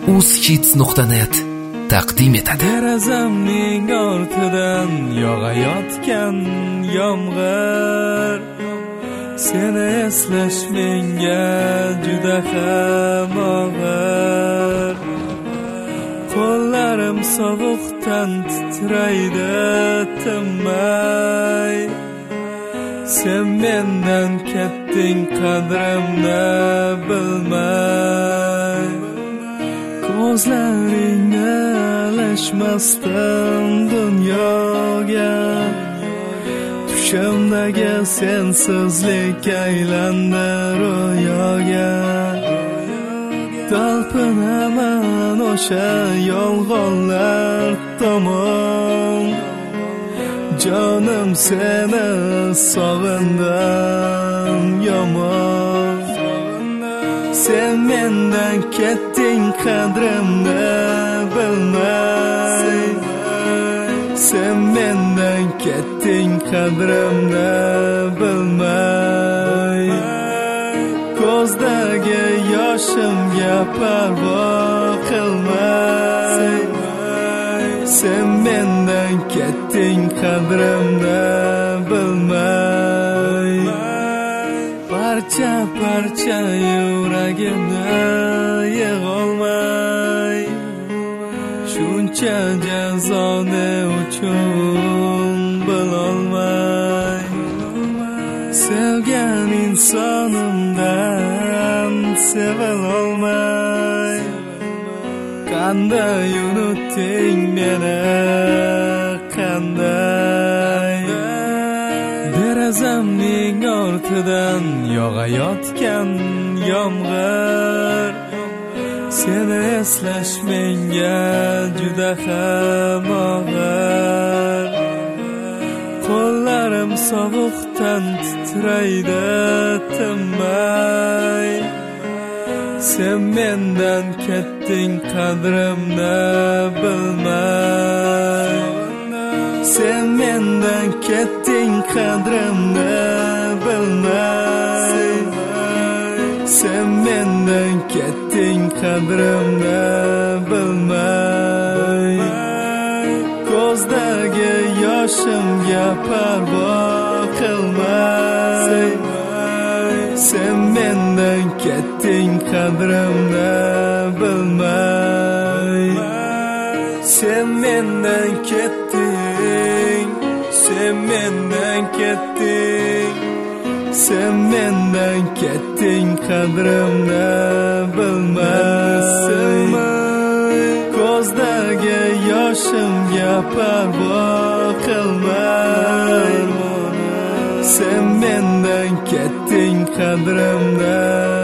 uzhits.net taqdim etadi. Derazamning ortidan yog'ayotgan yomg'ir, seni eslash menga juda ham og'ir. Qo'llarim sovuqdan titraydi tinmay, sen mendan ketding qadrimni bilmay. Ko'zlaringni alashmasdan dunyoga, tushimdagi sensizlik aylandi ro'yoga. Talpinaman o'sha yolg'onlar tomon, jonim seni sog'indim yomon. Sen mendan ketding qadrimni bilmay, sen mendan ketding qadrimni bilmay. Ko'zdagi yoshimga parvo qilmay, sen mendan ketding qadrimni bilmay. Parcha parcha yuragimni yig'olmay, shuncha jazoni uchun bilolmay. Sevgan insonimdan sevilolmay, qanday unutding meni, qanday. Derazamning ortidan yog'ayotgan yomg'ir, seni eslash menga juda ham og'ir. Qo'llarim sovuqdan titraydi tinmay, sen mendan ketding qadrimni bilmay. Sen mendan ketding qadrimni bilmay, sen mendan ketding qadrimni bilmay. Ko'zdagi yoshimga parvo qilmay, sen mendan ketding qadrimni bilmay. Sen mendan ketding, sen mendan ketding, sen mendan ketding qadrimni bilmay. Ko'zdagi yoshimga parvo qilmay, sen mendan ketding qadrimni